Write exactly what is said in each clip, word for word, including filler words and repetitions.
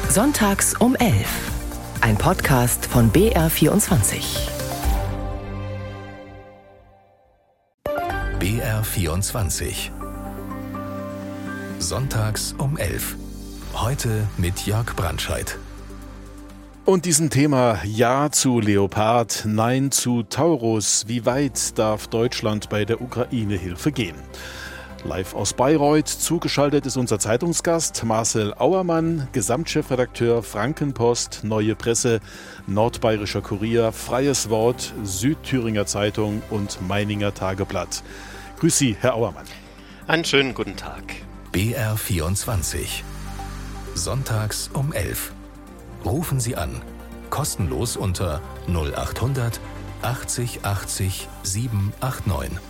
Sonntags um elf. Ein Podcast von B R vierundzwanzig. B R vierundzwanzig. Sonntags um elf. Heute mit Jörg Brandscheid. Und diesem Thema Ja zu Leopard, Nein zu Taurus. Wie weit darf Deutschland bei der Ukraine-Hilfe gehen? Live aus Bayreuth, zugeschaltet ist unser Zeitungsgast Marcel Auermann, Gesamtchefredakteur Frankenpost, Neue Presse, Nordbayerischer Kurier, Freies Wort, Südthüringer Zeitung und Meininger Tageblatt. Grüß Sie, Herr Auermann. Einen schönen guten Tag. B R vierundzwanzig. Sonntags um elf. Rufen Sie an. Kostenlos unter null acht hundert achtzig achtzig sieben acht neun.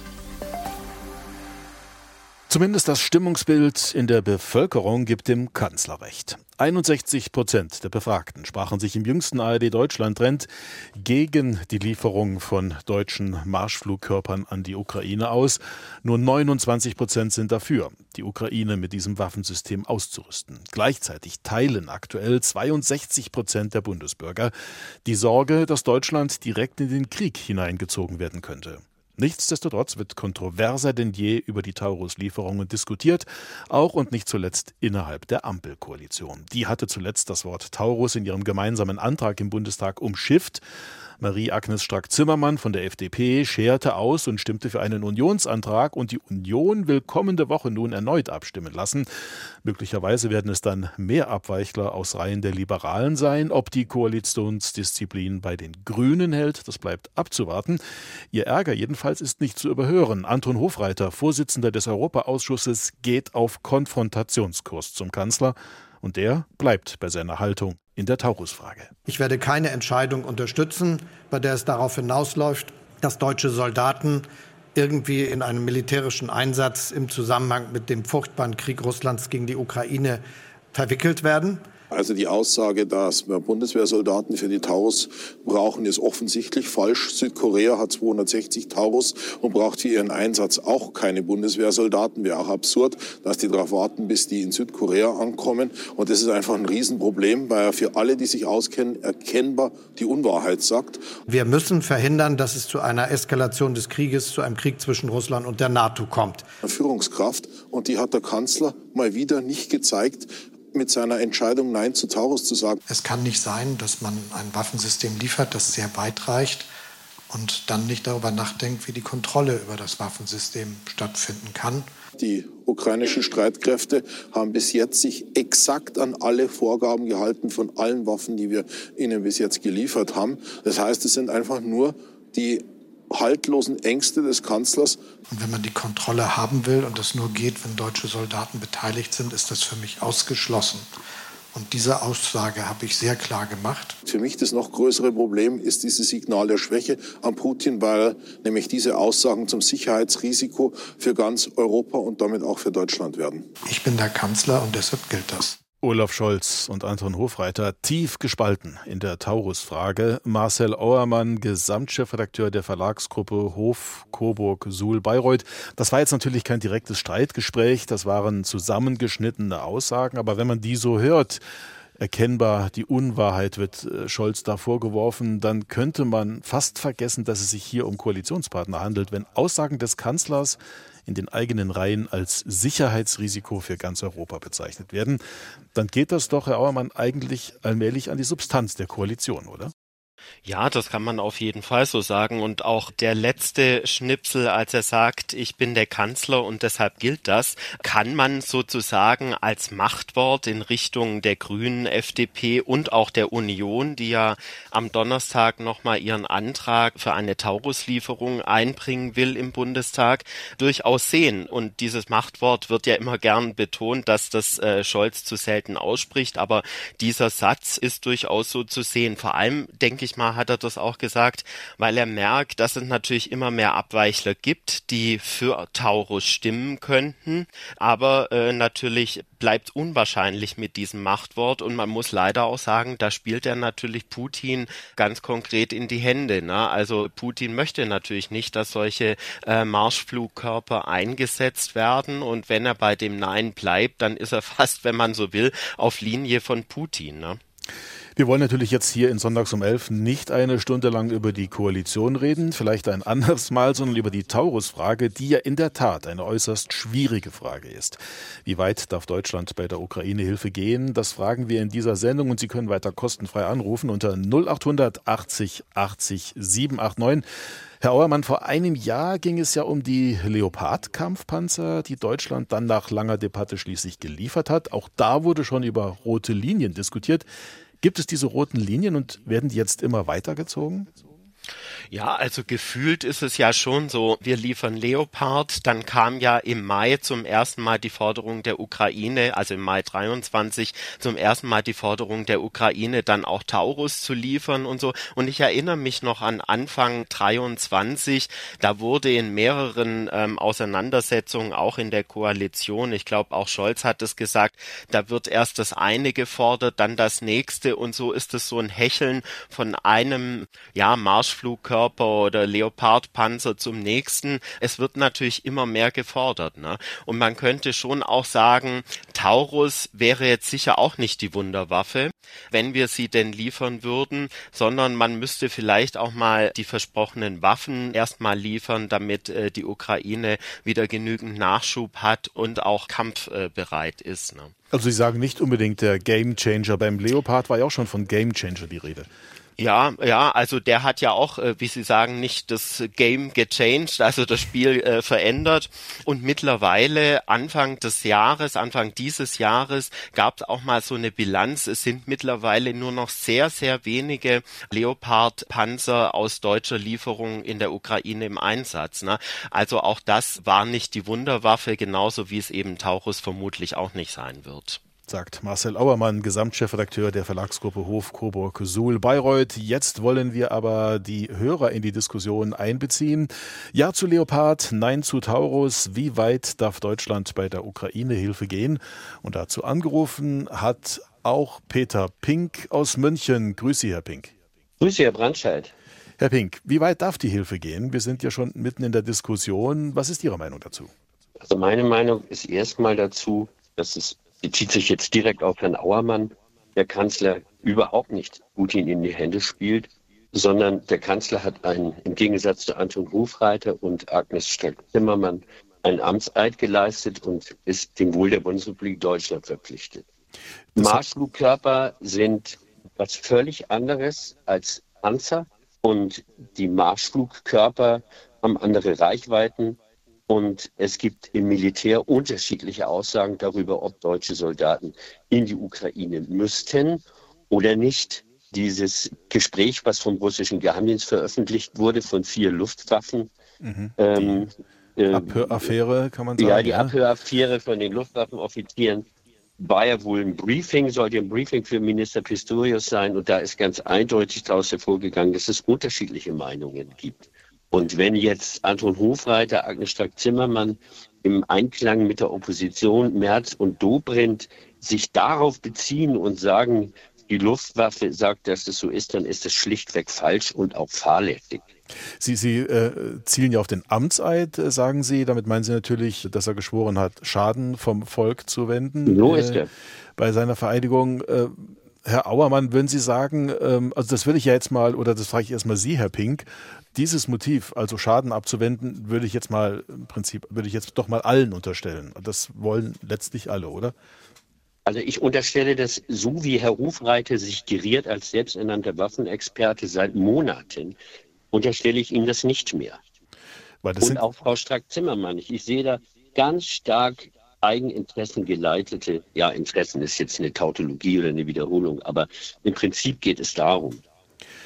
Zumindest das Stimmungsbild in der Bevölkerung gibt dem Kanzler recht. einundsechzig Prozent der Befragten sprachen sich im jüngsten A R D-Deutschland-Trend gegen die Lieferung von deutschen Marschflugkörpern an die Ukraine aus. Nur neunundzwanzig Prozent sind dafür, die Ukraine mit diesem Waffensystem auszurüsten. Gleichzeitig teilen aktuell zweiundsechzig Prozent der Bundesbürger die Sorge, dass Deutschland direkt in den Krieg hineingezogen werden könnte. Nichtsdestotrotz wird kontroverser denn je über die Taurus-Lieferungen diskutiert, auch und nicht zuletzt innerhalb der Ampelkoalition. Die hatte zuletzt das Wort Taurus in ihrem gemeinsamen Antrag im Bundestag umschifft. Marie-Agnes Strack-Zimmermann von der F D P scherte aus und stimmte für einen Unionsantrag, und die Union will kommende Woche nun erneut abstimmen lassen. Möglicherweise werden es dann mehr Abweichler aus Reihen der Liberalen sein. Ob die Koalitionsdisziplin bei den Grünen hält, das bleibt abzuwarten. Ihr Ärger jedenfalls ist nicht zu überhören. Anton Hofreiter, Vorsitzender des Europaausschusses, geht auf Konfrontationskurs zum Kanzler. Und der bleibt bei seiner Haltung in der Taurus-Frage. Ich werde keine Entscheidung unterstützen, bei der es darauf hinausläuft, dass deutsche Soldaten irgendwie in einem militärischen Einsatz im Zusammenhang mit dem furchtbaren Krieg Russlands gegen die Ukraine verwickelt werden. Also die Aussage, dass wir Bundeswehrsoldaten für die Taurus brauchen, ist offensichtlich falsch. Südkorea hat zweihundertsechzig Taurus und braucht für ihren Einsatz auch keine Bundeswehrsoldaten. Wäre auch absurd, dass die darauf warten, bis die in Südkorea ankommen. Und das ist einfach ein Riesenproblem, weil er für alle, die sich auskennen, erkennbar die Unwahrheit sagt. Wir müssen verhindern, dass es zu einer Eskalation des Krieges, zu einem Krieg zwischen Russland und der NATO kommt. Führungskraft, und die hat der Kanzler mal wieder nicht gezeigt, mit seiner Entscheidung Nein zu Taurus zu sagen. Es kann nicht sein, dass man ein Waffensystem liefert, das sehr weit reicht und dann nicht darüber nachdenkt, wie die Kontrolle über das Waffensystem stattfinden kann. Die ukrainischen Streitkräfte haben bis jetzt sich exakt an alle Vorgaben gehalten von allen Waffen, die wir ihnen bis jetzt geliefert haben. Das heißt, es sind einfach nur die haltlosen Ängste des Kanzlers. Und wenn man die Kontrolle haben will und das nur geht, wenn deutsche Soldaten beteiligt sind, ist das für mich ausgeschlossen. Und diese Aussage habe ich sehr klar gemacht. Für mich das noch größere Problem ist dieses Signal der Schwäche an Putin, weil nämlich diese Aussagen zum Sicherheitsrisiko für ganz Europa und damit auch für Deutschland werden. Ich bin der Kanzler und deshalb gilt das. Olaf Scholz und Anton Hofreiter tief gespalten in der Taurus-Frage. Marcel Auermann, Gesamtchefredakteur der Verlagsgruppe Hof, Coburg, Suhl, Bayreuth. Das war jetzt natürlich kein direktes Streitgespräch, das waren zusammengeschnittene Aussagen. Aber wenn man die so hört, erkennbar die Unwahrheit wird Scholz da vorgeworfen, dann könnte man fast vergessen, dass es sich hier um Koalitionspartner handelt, wenn Aussagen des Kanzlers in den eigenen Reihen als Sicherheitsrisiko für ganz Europa bezeichnet werden. Dann geht das doch, Herr Auermann, eigentlich allmählich an die Substanz der Koalition, oder? Ja, das kann man auf jeden Fall so sagen. Und auch der letzte Schnipsel, als er sagt, ich bin der Kanzler und deshalb gilt das, kann man sozusagen als Machtwort in Richtung der Grünen, F D P und auch der Union, die ja am Donnerstag nochmal ihren Antrag für eine Taurus-Lieferung einbringen will im Bundestag, durchaus sehen. Und dieses Machtwort wird ja immer gern betont, dass das äh, Scholz zu selten ausspricht. Aber dieser Satz ist durchaus so zu sehen. Vor allem, denke ich Mal hat er das auch gesagt, weil er merkt, dass es natürlich immer mehr Abweichler gibt, die für Taurus stimmen könnten, aber äh, natürlich bleibt unwahrscheinlich mit diesem Machtwort und man muss leider auch sagen, da spielt er natürlich Putin ganz konkret in die Hände. Ne? Also Putin möchte natürlich nicht, dass solche äh, Marschflugkörper eingesetzt werden und wenn er bei dem Nein bleibt, dann ist er fast, wenn man so will, auf Linie von Putin. Ne? Wir wollen natürlich jetzt hier in Sonntags um elf nicht eine Stunde lang über die Koalition reden, vielleicht ein anderes Mal, sondern über die Taurus-Frage, die ja in der Tat eine äußerst schwierige Frage ist. Wie weit darf Deutschland bei der Ukraine-Hilfe gehen? Das fragen wir in dieser Sendung und Sie können weiter kostenfrei anrufen unter null achthundert achtzig achtzig siebenhundertneunundachtzig. Herr Auermann, vor einem Jahr ging es ja um die Leopard-Kampfpanzer, die Deutschland dann nach langer Debatte schließlich geliefert hat. Auch da wurde schon über rote Linien diskutiert. Gibt es diese roten Linien und werden die jetzt immer weitergezogen? Ja, also gefühlt ist es ja schon so, wir liefern Leopard, dann kam ja im Mai zum ersten Mal die Forderung der Ukraine, also im Mai dreiundzwanzig zum ersten Mal die Forderung der Ukraine, dann auch Taurus zu liefern und so. Und ich erinnere mich noch an Anfang dreiundzwanzig, da wurde in mehreren ähm, Auseinandersetzungen, auch in der Koalition, ich glaube auch Scholz hat es gesagt, da wird erst das eine gefordert, dann das nächste und so ist es so ein Hecheln von einem, ja, Marschflugkörper oder Leopardpanzer zum nächsten. Es wird natürlich immer mehr gefordert. Ne? Und man könnte schon auch sagen, Taurus wäre jetzt sicher auch nicht die Wunderwaffe, wenn wir sie denn liefern würden, sondern man müsste vielleicht auch mal die versprochenen Waffen erstmal liefern, damit äh, die Ukraine wieder genügend Nachschub hat und auch kampfbereit äh, ist. Ne? Also Sie sagen nicht unbedingt der Gamechanger. Beim Leopard war ja auch schon von Gamechanger die Rede. Ja, ja, also der hat ja auch, äh, wie Sie sagen, nicht das Game gechanged, also das Spiel äh, verändert. Und mittlerweile, Anfang des Jahres, Anfang dieses Jahres, gab es auch mal so eine Bilanz. Es sind mittlerweile nur noch sehr, sehr wenige Leopard-Panzer aus deutscher Lieferung in der Ukraine im Einsatz. Ne? Also auch das war nicht die Wunderwaffe, genauso wie es eben Taurus vermutlich auch nicht sein wird. Sagt Marcel Auermann, Gesamtchefredakteur der Verlagsgruppe Hof Coburg Suhl Bayreuth. Jetzt wollen wir aber die Hörer in die Diskussion einbeziehen. Ja zu Leopard, nein zu Taurus. Wie weit darf Deutschland bei der Ukraine-Hilfe gehen? Und dazu angerufen hat auch Peter Pink aus München. Grüß Sie, Herr Pink. Grüß Sie, Herr Brandscheid. Herr Pink, wie weit darf die Hilfe gehen? Wir sind ja schon mitten in der Diskussion. Was ist Ihre Meinung dazu? Also meine Meinung ist erstmal dazu, dass es bezieht sich jetzt direkt auf Herrn Auermann, der Kanzler überhaupt nicht Putin in die Hände spielt, sondern der Kanzler hat einen, im Gegensatz zu Anton Hofreiter und Agnes Strack-Zimmermann, einen Amtseid geleistet und ist dem Wohl der Bundesrepublik Deutschland verpflichtet. Marschflugkörper sind was völlig anderes als Panzer und die Marschflugkörper haben andere Reichweiten. Und es gibt im Militär unterschiedliche Aussagen darüber, ob deutsche Soldaten in die Ukraine müssten oder nicht. Dieses Gespräch, was vom russischen Geheimdienst veröffentlicht wurde, von vier Luftwaffen. Mhm. Ähm, die äh, Abhöraffäre, kann man sagen. Ja, die ja? Abhöraffäre von den Luftwaffenoffizieren war ja wohl ein Briefing, sollte ein Briefing für Minister Pistorius sein. Und da ist ganz eindeutig daraus hervorgegangen, dass es unterschiedliche Meinungen gibt. Und wenn jetzt Anton Hofreiter, Agnes Strack-Zimmermann im Einklang mit der Opposition, Merz und Dobrindt, sich darauf beziehen und sagen, die Luftwaffe sagt, dass das so ist, dann ist das schlichtweg falsch und auch fahrlässig. Sie, Sie äh, zielen ja auf den Amtseid, äh, sagen Sie. Damit meinen Sie natürlich, dass er geschworen hat, Schaden vom Volk zu wenden. So ist er. Äh, bei seiner Vereidigung. Äh, Herr Auermann, würden Sie sagen, ähm, also das würde ich ja jetzt mal, oder das frage ich erstmal Sie, Herr Pink, dieses Motiv, also Schaden abzuwenden, würde ich jetzt mal im Prinzip, würde ich jetzt doch mal allen unterstellen. Das wollen letztlich alle, oder? Also ich unterstelle das, so wie Herr Hofreiter sich geriert als selbsternannter Waffenexperte seit Monaten, unterstelle ich ihm das nicht mehr. Weil das Und sind auch Frau Strack-Zimmermann. Ich, ich sehe da ganz stark Eigeninteressen geleitete, ja, Interessen ist jetzt eine Tautologie oder eine Wiederholung, aber im Prinzip geht es darum.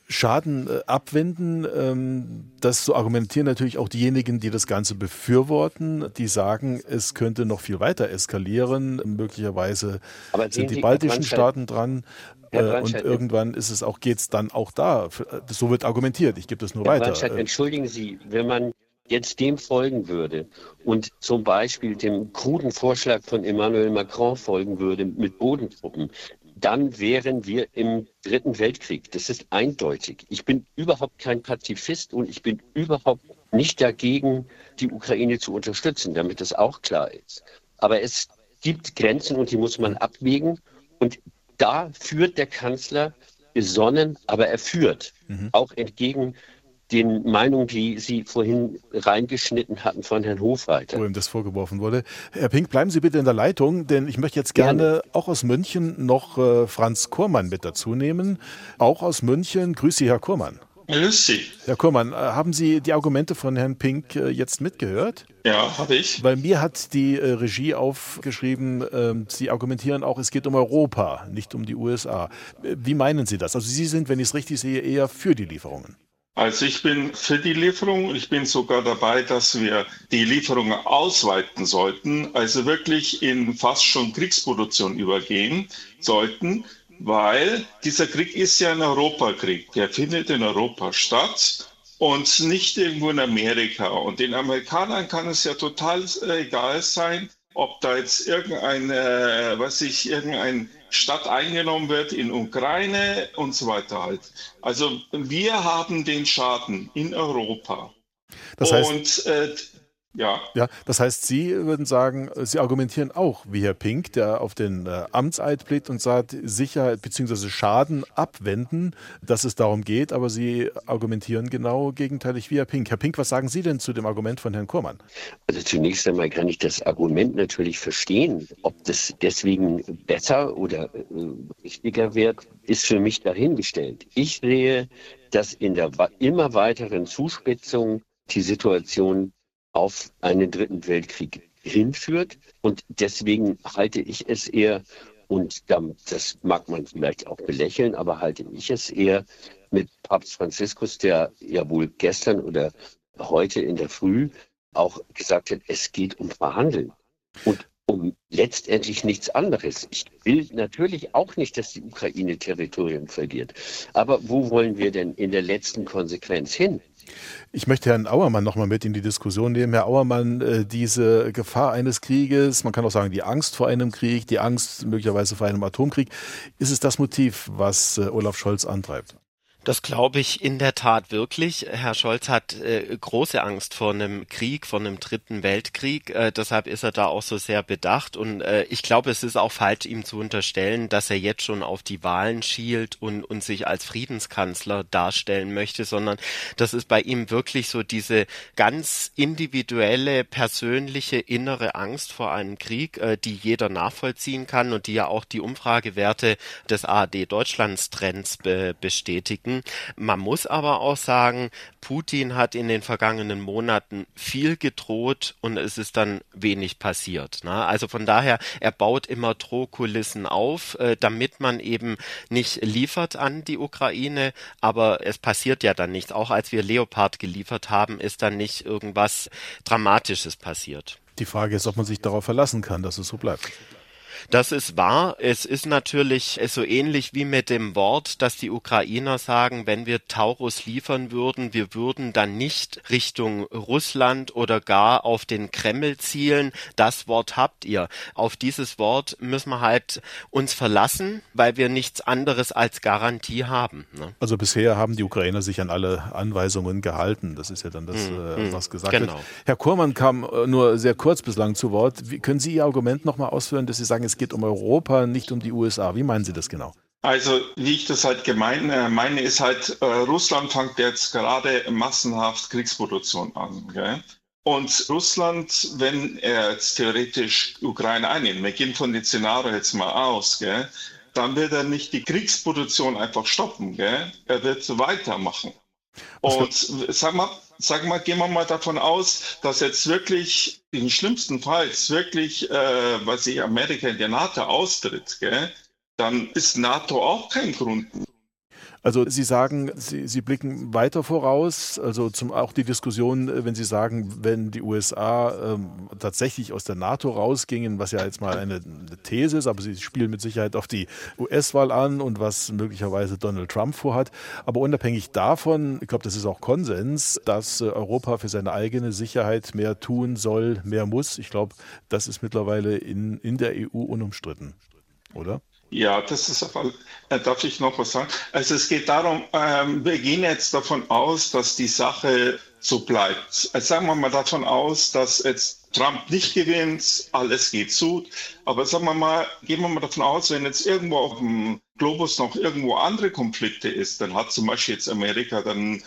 Schaden äh, abwenden, ähm, das so argumentieren natürlich auch diejenigen, die das Ganze befürworten, die sagen, es könnte noch viel weiter eskalieren. Möglicherweise Aber sind die Sie, baltischen Staaten dran Herr äh, und irgendwann ist es auch, geht's dann auch da. So wird argumentiert. Ich gebe das nur Herr weiter. Brandstadt, entschuldigen Sie, wenn man jetzt dem folgen würde und zum Beispiel dem kruden Vorschlag von Emmanuel Macron folgen würde mit Bodentruppen, dann wären wir im Dritten Weltkrieg. Das ist eindeutig. Ich bin überhaupt kein Pazifist und ich bin überhaupt nicht dagegen, die Ukraine zu unterstützen, damit das auch klar ist. Aber es gibt Grenzen und die muss man abwägen. Und da führt der Kanzler besonnen, aber er führt, mhm. auch entgegen den Meinungen, die Sie vorhin reingeschnitten hatten von Herrn Hofreiter. Wo ihm das vorgeworfen wurde. Herr Pink, bleiben Sie bitte in der Leitung, denn ich möchte jetzt gerne, gerne. auch aus München noch äh, Franz Kurmann mit dazu nehmen. Auch aus München. Grüß Sie, Herr Kurmann. Grüß Sie. Herr Kurmann, äh, haben Sie die Argumente von Herrn Pink äh, jetzt mitgehört? Ja, habe ich. Weil mir hat die äh, Regie aufgeschrieben, äh, Sie argumentieren auch, es geht um Europa, nicht um die U S A. Äh, wie meinen Sie das? Also Sie sind, wenn ich es richtig sehe, eher für die Lieferungen. Also ich bin für die Lieferung. Ich bin sogar dabei, dass wir die Lieferungen ausweiten sollten, also wirklich in fast schon Kriegsproduktion übergehen sollten, weil dieser Krieg ist ja ein Europakrieg. Der findet in Europa statt und nicht irgendwo in Amerika. Und den Amerikanern kann es ja total egal sein, ob da jetzt irgendein, äh, was ich, irgendein Stadt eingenommen wird in Ukraine und so weiter halt. Also wir haben den Schaden in Europa. Das heißt, und äh, ja. ja, das heißt, Sie würden sagen, Sie argumentieren auch wie Herr Pink, der auf den äh, Amtseid blickt und sagt, Sicherheit bzw. Schaden abwenden, dass es darum geht, aber Sie argumentieren genau gegenteilig wie Herr Pink. Herr Pink, was sagen Sie denn zu dem Argument von Herrn Kurmann? Also zunächst einmal kann ich das Argument natürlich verstehen. Ob das deswegen besser oder äh, richtiger wird, ist für mich dahingestellt. Ich sehe, dass in der immer weiteren Zuspitzung die Situation auf einen dritten Weltkrieg hinführt. Und deswegen halte ich es eher, und das mag man vielleicht auch belächeln, aber halte ich es eher mit Papst Franziskus, der ja wohl gestern oder heute in der Früh auch gesagt hat, es geht um Verhandeln und um letztendlich nichts anderes. Ich will natürlich auch nicht, dass die Ukraine Territorien verliert. Aber wo wollen wir denn in der letzten Konsequenz hin? Ich möchte Herrn Auermann noch mal mit in die Diskussion nehmen. Herr Auermann, äh, diese Gefahr eines Krieges, man kann auch sagen, die Angst vor einem Krieg, die Angst möglicherweise vor einem Atomkrieg, ist es das Motiv, was äh, Olaf Scholz antreibt? Das glaube ich in der Tat wirklich. Herr Scholz hat äh, große Angst vor einem Krieg, vor einem dritten Weltkrieg. Äh, deshalb ist er da auch so sehr bedacht. Und äh, ich glaube, es ist auch falsch, ihm zu unterstellen, dass er jetzt schon auf die Wahlen schielt und, und sich als Friedenskanzler darstellen möchte, sondern das ist bei ihm wirklich so diese ganz individuelle, persönliche, innere Angst vor einem Krieg, äh, die jeder nachvollziehen kann und die ja auch die Umfragewerte des A R D-Deutschlands-Trends be- bestätigen. Man muss aber auch sagen, Putin hat in den vergangenen Monaten viel gedroht und es ist dann wenig passiert. Ne? Also von daher, er baut immer Drohkulissen auf, äh, damit man eben nicht liefert an die Ukraine, aber es passiert ja dann nichts. Auch als wir Leopard geliefert haben, ist dann nicht irgendwas Dramatisches passiert. Die Frage ist, ob man sich darauf verlassen kann, dass es so bleibt. Das ist wahr. Es ist natürlich so ähnlich wie mit dem Wort, dass die Ukrainer sagen, wenn wir Taurus liefern würden, wir würden dann nicht Richtung Russland oder gar auf den Kreml zielen. Das Wort habt ihr. Auf dieses Wort müssen wir halt uns verlassen, weil wir nichts anderes als Garantie haben. Ne? Also bisher haben die Ukrainer sich an alle Anweisungen gehalten. Das ist ja dann das, hm, was gesagt genau. wird. Herr Kurmann kam nur sehr kurz bislang zu Wort. Wie, können Sie Ihr Argument noch mal ausführen, dass Sie sagen, es geht um Europa, nicht um die U S A. Wie meinen Sie das genau? Also wie ich das halt gemein, äh, meine, ist halt, äh, Russland fängt jetzt gerade massenhaft Kriegsproduktion an. Gell? Und Russland, wenn er jetzt theoretisch Ukraine einnimmt, wir gehen von dem Szenario jetzt mal aus, gell? Dann wird er nicht die Kriegsproduktion einfach stoppen. Gell? Er wird weitermachen. Und sag mal, sag mal, gehen wir mal davon aus, dass jetzt wirklich im schlimmsten Fall wirklich, äh, was ich Amerika in der NATO austritt, gell, dann ist NATO auch kein Grund. Also Sie sagen, Sie, Sie blicken weiter voraus, also zum, auch die Diskussion, wenn Sie sagen, wenn die U S A ähm, tatsächlich aus der NATO rausgingen, was ja jetzt mal eine, eine These ist, aber Sie spielen mit Sicherheit auf die U S-Wahl an und was möglicherweise Donald Trump vorhat. Aber unabhängig davon, ich glaube, das ist auch Konsens, dass äh, Europa für seine eigene Sicherheit mehr tun soll, mehr muss. Ich glaube, das ist mittlerweile in, in der E U unumstritten, oder? Ja, das ist aber, äh, darf ich noch was sagen? Also es geht darum, ähm, wir gehen jetzt davon aus, dass die Sache so bleibt. Also sagen wir mal davon aus, dass jetzt Trump nicht gewinnt, alles geht zu. Aber sagen wir mal, gehen wir mal davon aus, wenn jetzt irgendwo auf dem Globus noch irgendwo andere Konflikte ist, dann hat zum Beispiel jetzt Amerika dann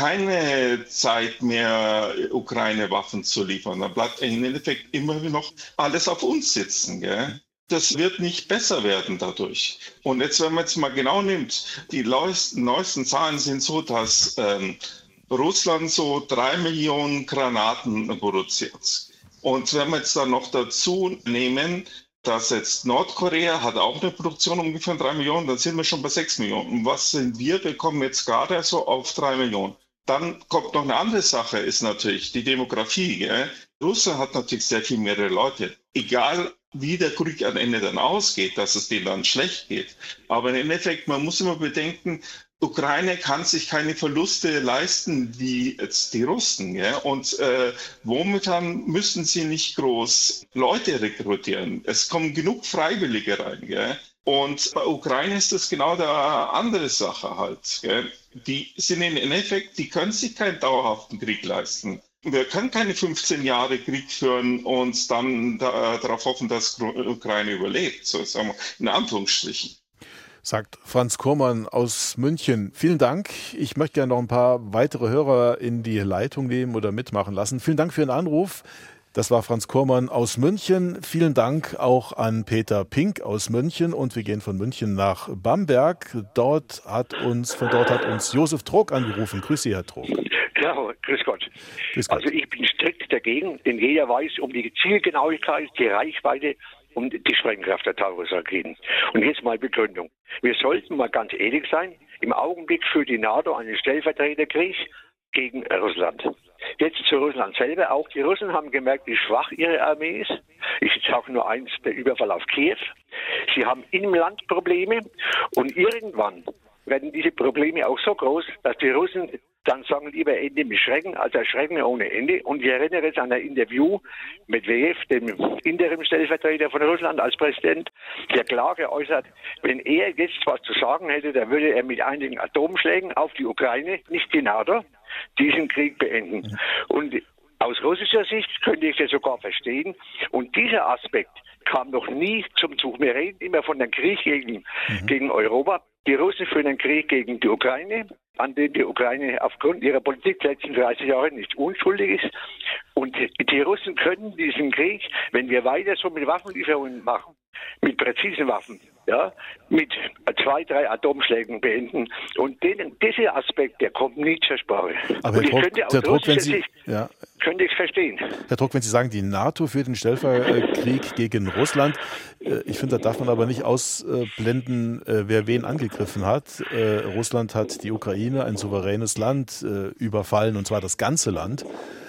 keine Zeit mehr, Ukraine-Waffen zu liefern. Dann bleibt im Endeffekt immer noch alles auf uns sitzen, gell? Das wird nicht besser werden dadurch. Und jetzt, wenn man jetzt mal genau nimmt, die neuesten, neuesten Zahlen sind so, dass ähm, Russland so drei Millionen Granaten produziert. Und wenn wir jetzt dann noch dazu nehmen, dass jetzt Nordkorea hat auch eine Produktion ungefähr drei Millionen, dann sind wir schon bei sechs Millionen. Und was sind wir? Wir kommen jetzt gerade so auf drei Millionen. Dann kommt noch eine andere Sache, ist natürlich die Demografie. Gell? Russland hat natürlich sehr viel mehrere Leute. Egal, wie der Krieg am Ende dann ausgeht, dass es denen dann schlecht geht. Aber im Endeffekt, man muss immer bedenken, Ukraine kann sich keine Verluste leisten wie jetzt die Russen. Ja? Und äh, momentan müssen sie nicht groß Leute rekrutieren. Es kommen genug Freiwillige rein. Gell? Und bei Ukraine ist das genau eine andere Sache halt. Gell? Die sind im Endeffekt, die können sich keinen dauerhaften Krieg leisten. Wir können keine fünfzehn Jahre Krieg führen und dann da, darauf hoffen, dass die Ukraine überlebt, so sagen wir in Anführungsstrichen. Sagt Franz Kurmann aus München. Vielen Dank. Ich möchte gerne noch ein paar weitere Hörer in die Leitung nehmen oder mitmachen lassen. Vielen Dank für Ihren Anruf. Das war Franz Kurmann aus München. Vielen Dank auch an Peter Pink aus München. Und wir gehen von München nach Bamberg. Dort hat uns, von dort hat uns Josef Trog angerufen. Grüß Sie, Herr Trog. Ja, grüß Gott. grüß Gott. Also ich bin strikt dagegen, denn jeder weiß um die Zielgenauigkeit, die Reichweite und die Sprengkraft der Taurus-Raketen. Und jetzt mal Begründung. Wir sollten mal ganz ehrlich sein, im Augenblick führt die NATO einen Stellvertreterkrieg gegen Russland. Jetzt zu Russland selber. Auch die Russen haben gemerkt, wie schwach ihre Armee ist. Ich sage nur eins, der Überfall auf Kiew. Sie haben im Land Probleme und irgendwann werden diese Probleme auch so groß, dass die Russen dann sagen, lieber Ende mit Schrecken, als Erschrecken ohne Ende. Und ich erinnere jetzt an ein Interview mit Medvedev, dem Interim-Stellvertreter von Russland als Präsident, der klar geäußert, wenn er jetzt was zu sagen hätte, dann würde er mit einigen Atomschlägen auf die Ukraine, nicht die NATO, diesen Krieg beenden. Und aus russischer Sicht könnte ich das sogar verstehen. Und dieser Aspekt kam noch nie zum Zug. Wir reden immer von einem Krieg gegen, mhm. gegen Europa. Die Russen führen einen Krieg gegen die Ukraine, an dem die Ukraine aufgrund ihrer Politik die letzten dreißig Jahre nicht unschuldig ist. Und die Russen können diesen Krieg, wenn wir weiter so mit Waffenlieferungen machen, mit präzisen Waffen, ja, mit zwei, drei Atomschlägen beenden. Und den, dieser Aspekt, der kommt nie zur Sprache. Aber und ich Druck, könnte aus der Druck, wenn russischer Sie, Sicht, ja. könnte ich es verstehen. Herr Druck, wenn Sie sagen, die NATO führt den Stellverkrieg gegen Russland, ich finde, da darf man aber nicht ausblenden, wer wen angegriffen hat. Russland hat die Ukraine, ein souveränes Land, überfallen, und zwar das ganze Land.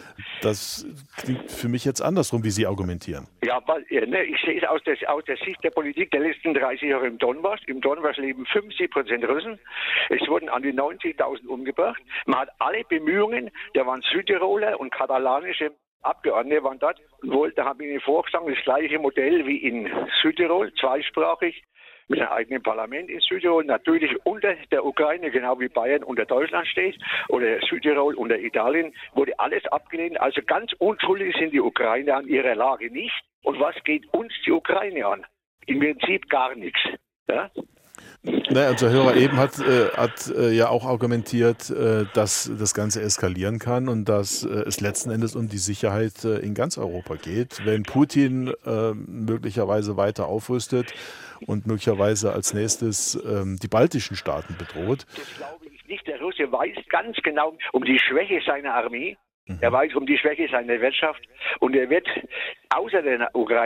Das klingt für mich jetzt andersrum, wie Sie argumentieren. Ja, weil, ne, ich sehe es aus der, aus der Sicht der Politik der letzten dreißig Jahre im Donbass. Im Donbass leben fünfzig Prozent Russen. Es wurden an die neunzigtausend umgebracht. Man hat alle Bemühungen, da waren Südtiroler und katalanische Abgeordnete waren dort und wollten, haben ihnen vorgeschlagen, das gleiche Modell wie in Südtirol, zweisprachig, mit einem eigenen Parlament in Südtirol, natürlich unter der Ukraine, genau wie Bayern unter Deutschland steht, oder Südtirol unter Italien, wurde alles abgelehnt. Also ganz unschuldig sind die Ukrainer an ihrer Lage nicht. Und was geht uns die Ukraine an? Im Prinzip gar nichts. Ja? Naja, unser Hörer eben hat, äh, hat äh, ja auch argumentiert, äh, dass das Ganze eskalieren kann und dass äh, es letzten Endes um die Sicherheit äh, in ganz Europa geht. Wenn Putin äh, möglicherweise weiter aufrüstet und möglicherweise als nächstes ähm, die baltischen Staaten bedroht. Das glaube ich nicht. Der Russe weiß ganz genau um die Schwäche seiner Armee. Mhm. Er weiß um die Schwäche seiner Wirtschaft. Und er wird außer der Ukraine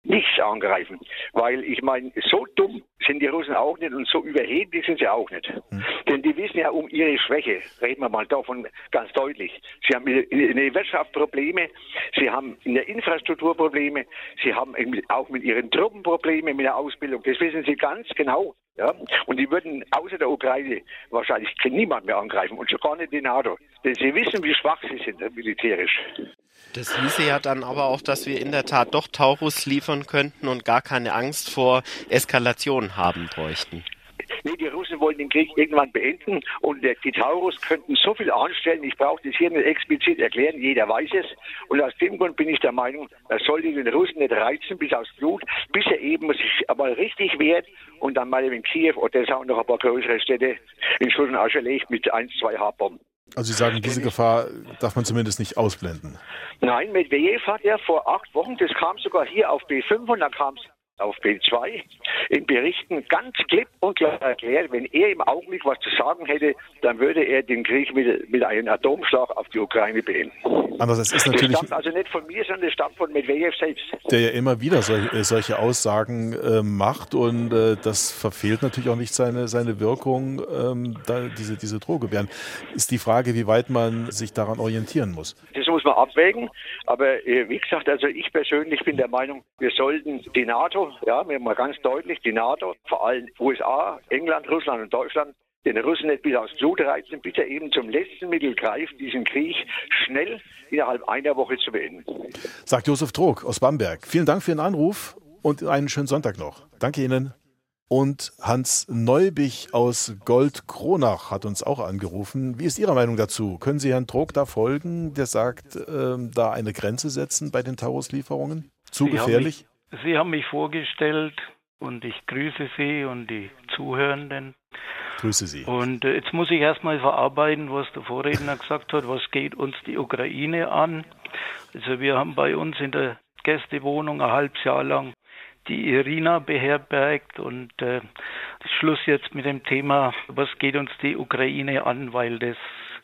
nichts angreifen. Weil ich meine, so dumm sind die Russen auch nicht und so überheblich sind sie auch nicht. Hm. Denn die wissen ja um ihre Schwäche, reden wir mal davon ganz deutlich. Sie haben in der Wirtschaft Probleme, sie haben in der Infrastruktur Probleme, sie haben auch mit ihren Truppen Probleme, mit der Ausbildung. Das wissen sie ganz genau. Ja? Und die würden außer der Ukraine wahrscheinlich niemand mehr angreifen und schon gar nicht die NATO. Denn sie wissen, wie schwach sie sind militärisch. Das hieße ja dann aber auch, dass wir in der Tat doch Taurus liefern könnten und gar keine Angst vor Eskalation haben bräuchten. Nee, die Russen wollen den Krieg irgendwann beenden und die Taurus könnten so viel anstellen, ich brauche das hier nicht explizit erklären, jeder weiß es. Und aus dem Grund bin ich der Meinung, das sollte den Russen nicht reizen bis aufs Blut, bis er eben sich aber richtig wehrt und dann mal in Kiew, Odessa und noch ein paar größere Städte in Schutt und Asche legt mit ein, zwei H-Bomben. Also Sie sagen, diese Gefahr darf man zumindest nicht ausblenden. Nein, Medvedev hat ja vor acht Wochen, das kam sogar hier auf B fünf und dann kam es auf B zwei, in Berichten ganz klipp und klar erklärt, wenn er im Augenblick was zu sagen hätte, dann würde er den Krieg mit, mit einem Atomschlag auf die Ukraine beenden. Aber das ist natürlich, das stammt also nicht von mir, sondern das stammt von Medvedev selbst. Der ja immer wieder sol- solche Aussagen äh, macht und äh, das verfehlt natürlich auch nicht seine, seine Wirkung, ähm, da diese, diese Drohgebärden. Ist die Frage, wie weit man sich daran orientieren muss. Das muss man abwägen, aber äh, wie gesagt, also ich persönlich bin der Meinung, wir sollten die NATO, ja, wir mal ganz deutlich, die NATO, vor allem U S A, England, Russland und Deutschland, den Russen nicht bis aufs Blut reizen, bitte eben zum letzten Mittel greifen, diesen Krieg schnell innerhalb einer Woche zu beenden. Sagt Josef Trog aus Bamberg. Vielen Dank für Ihren Anruf und einen schönen Sonntag noch. Danke Ihnen. Und Hans Neubich aus Goldkronach hat uns auch angerufen. Wie ist Ihre Meinung dazu? Können Sie Herrn Trog da folgen, der sagt, ähm, da eine Grenze setzen bei den Taurus-Lieferungen? Zu Sie gefährlich? Haben mich, Sie haben mich vorgestellt und ich grüße Sie und die Zuhörenden. Grüße Sie. Und äh, jetzt muss ich erstmal verarbeiten, was der Vorredner gesagt hat, was geht uns die Ukraine an. Also wir haben bei uns in der Gästewohnung ein halbes Jahr lang die Irina beherbergt und äh, Schluss jetzt mit dem Thema, was geht uns die Ukraine an, weil das,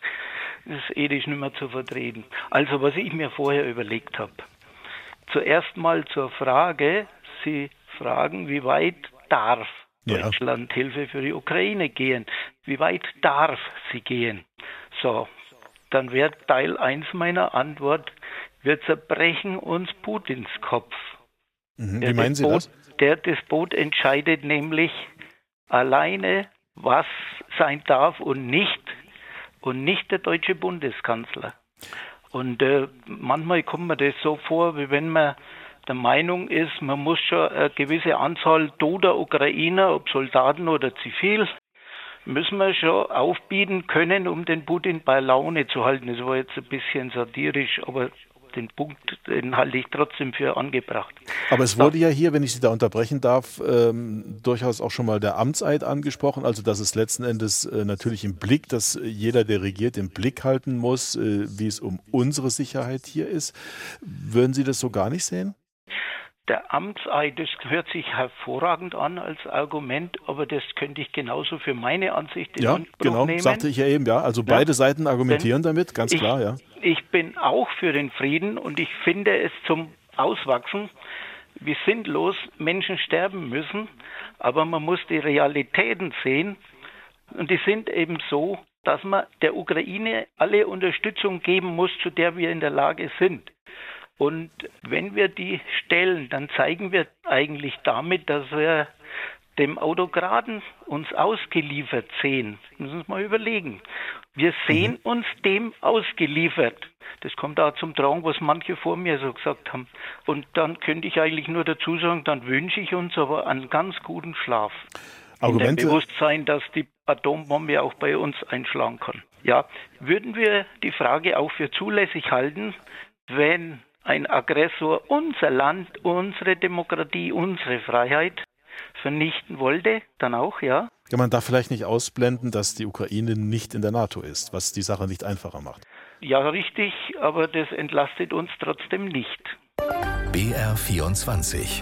das ist ethisch nicht mehr zu vertreten. Also was ich mir vorher überlegt habe. Zuerst mal zur Frage, Sie fragen, wie weit darf ja. Deutschland Hilfe für die Ukraine gehen? Wie weit darf sie gehen? So, dann wäre Teil eins meiner Antwort, wir zerbrechen uns Putins Kopf. Mhm. Wie meinen Sie Boot, das? Der das Boot entscheidet nämlich alleine, was sein darf und nicht, und nicht der deutsche Bundeskanzler. Und äh, manchmal kommt mir das so vor, wie wenn man der Meinung ist, man muss schon eine gewisse Anzahl toter Ukrainer, ob Soldaten oder Zivil, müssen wir schon aufbieten können, um den Putin bei Laune zu halten. Das war jetzt ein bisschen satirisch, aber den Punkt, den halte ich trotzdem für angebracht. Aber es wurde ja hier, wenn ich Sie da unterbrechen darf, ähm, durchaus auch schon mal der Amtseid angesprochen, also dass es letzten Endes äh, natürlich im Blick, dass jeder, der regiert, im Blick halten muss, äh, wie es um unsere Sicherheit hier ist. Würden Sie das so gar nicht sehen? Der Amtseid, das hört sich hervorragend an als Argument, aber das könnte ich genauso für meine Ansicht in ja, Anspruch genau, nehmen. sagte ich ja eben, ja. Also ja. Beide Seiten argumentieren Denn damit, ganz ich, klar, ja. Ich bin auch für den Frieden und ich finde es zum Auswachsen, wie sinnlos Menschen sterben müssen, aber man muss die Realitäten sehen und die sind eben so, dass man der Ukraine alle Unterstützung geben muss, zu der wir in der Lage sind. Und wenn wir die stellen, dann zeigen wir eigentlich damit, dass wir dem Autokraten uns ausgeliefert sehen. Das müssen wir uns mal überlegen. Wir sehen mhm. uns dem ausgeliefert. Das kommt auch zum Tragen, was manche vor mir so gesagt haben. Und dann könnte ich eigentlich nur dazu sagen, dann wünsche ich uns aber einen ganz guten Schlaf. Argumente. In dem Bewusstsein, dass die Atombombe auch bei uns einschlagen kann. Ja, würden wir die Frage auch für zulässig halten, wenn ein Aggressor unser Land, unsere Demokratie, unsere Freiheit vernichten wollte, dann auch, ja. Ja, man darf vielleicht nicht ausblenden, dass die Ukraine nicht in der NATO ist, was die Sache nicht einfacher macht. Ja, richtig, aber das entlastet uns trotzdem nicht. B R vierundzwanzig.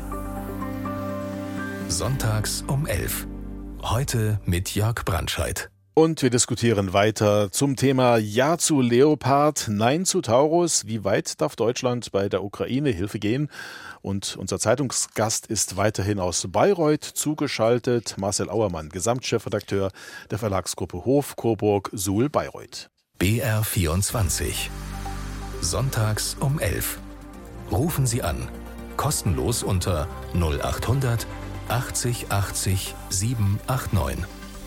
Sonntags um elf. Heute mit Jörg Brandscheid. Und wir diskutieren weiter zum Thema Ja zu Leopard, Nein zu Taurus. Wie weit darf Deutschland bei der Ukraine Hilfe gehen? Und unser Zeitungsgast ist weiterhin aus Bayreuth zugeschaltet, Marcel Auermann, Gesamtchefredakteur der Verlagsgruppe Hof, Coburg, Suhl, Bayreuth. B R vierundzwanzig. Sonntags um elf. Rufen Sie an. Kostenlos unter null acht hundert achtzig achtzig sieben acht neun.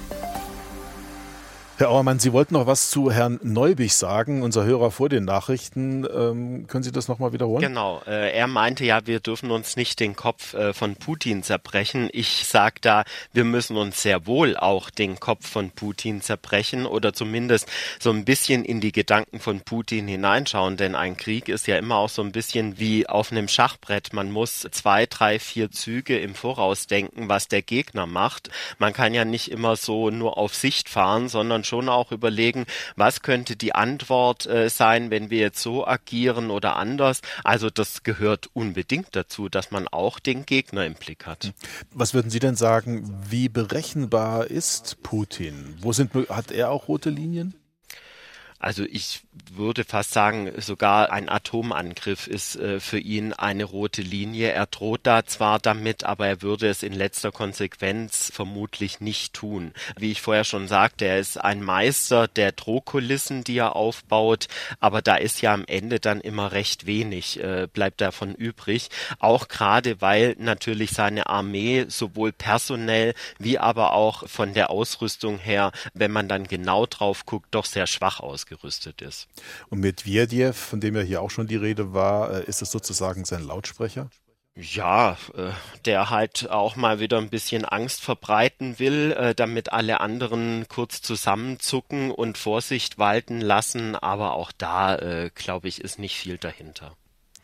Herr Auermann, Sie wollten noch was zu Herrn Neubich sagen, unser Hörer vor den Nachrichten. Ähm, können Sie das nochmal wiederholen? Genau, äh, er meinte ja, wir dürfen uns nicht den Kopf äh, von Putin zerbrechen. Ich sage da, wir müssen uns sehr wohl auch den Kopf von Putin zerbrechen oder zumindest so ein bisschen in die Gedanken von Putin hineinschauen, denn ein Krieg ist ja immer auch so ein bisschen wie auf einem Schachbrett. Man muss zwei, drei, vier Züge im Voraus denken, was der Gegner macht. Man kann ja nicht immer so nur auf Sicht fahren, sondern schon auch überlegen, was könnte die Antwort äh, sein, wenn wir jetzt so agieren oder anders. Also das gehört unbedingt dazu, dass man auch den Gegner im Blick hat. Was würden Sie denn sagen, wie berechenbar ist Putin? Wo sind, hat er auch rote Linien? Also ich würde fast sagen, sogar ein Atomangriff ist äh, für ihn eine rote Linie. Er droht da zwar damit, aber er würde es in letzter Konsequenz vermutlich nicht tun. Wie ich vorher schon sagte, er ist ein Meister der Drohkulissen, die er aufbaut, aber da ist ja am Ende dann immer recht wenig, äh, bleibt davon übrig. Auch gerade, weil natürlich seine Armee sowohl personell wie aber auch von der Ausrüstung her, wenn man dann genau drauf guckt, doch sehr schwach ausgerüstet ist. Und Medwedew, von dem ja hier auch schon die Rede war, ist es sozusagen sein Lautsprecher? Ja, äh, der halt auch mal wieder ein bisschen Angst verbreiten will, äh, damit alle anderen kurz zusammenzucken und Vorsicht walten lassen. Aber auch da, äh, glaube ich, ist nicht viel dahinter.